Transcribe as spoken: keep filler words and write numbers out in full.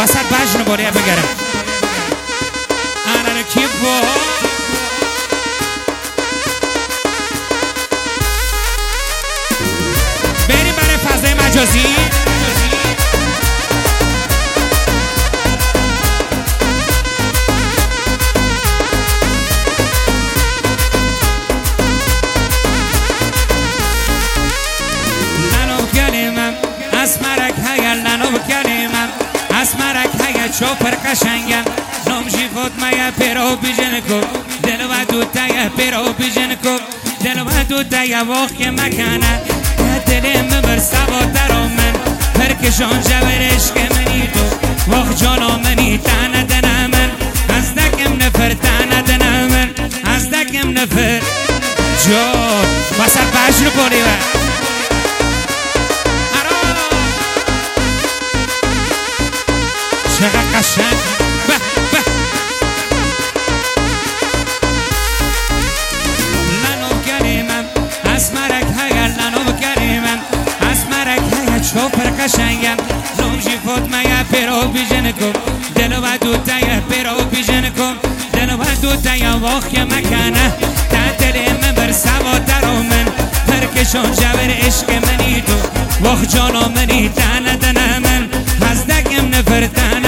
وسط بجن بوریه بگرم انا رکی بو بریم برای فضای مجازی اسمرک هیا لنو کلمم اسمرک هیا چوپر قشنگم نم جیفت میا پیرو بیجن کو دل و دو تیا پیرو بیجن کو دل و دو تیا وقت مکانه دل مبر سوا درو من پرکشان جبر عشق منی تو وقت جانا منی تنه دنه من از دکم نفر تنه دنه من از دکم نفر جو واسه بشر پوری و چقدر قشنگ به به لنو کریمم اسمرک هیا لنو کریمم اسمرک هیا چوپر قشنگم نم جیفت میا پیرو بیجن کن دل و دو تیا پیرو بیجن کن دل و دو تیا وقت مکانه تا دل من بر سوا درو من پرکشان جبر عشق منی تو وقت جانا منی تنه دنه من از دکم نفر تنه